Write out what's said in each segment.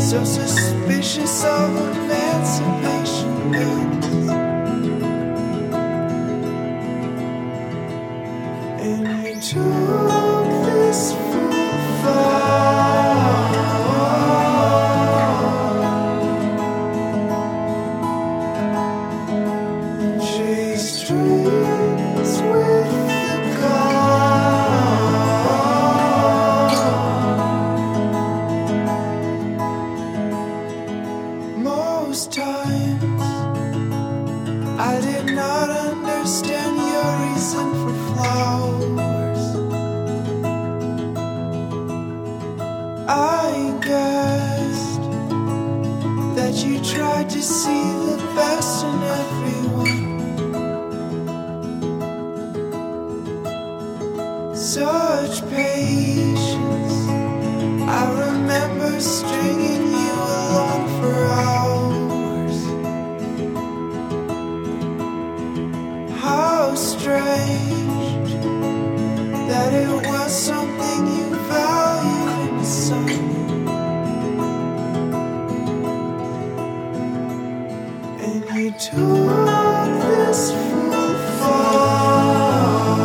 So suspicious of emancipation goods. And you took this fool far and chased dreams with the God. Most times I did not understand your reason for flowers. I guessed that you tried to see the best in everyone. Such patience. I remember stringing you along for hours. How strange that it was something you valued in the sun. And you took this fool far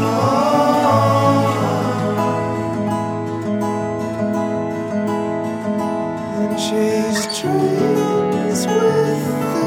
and chased dreams with the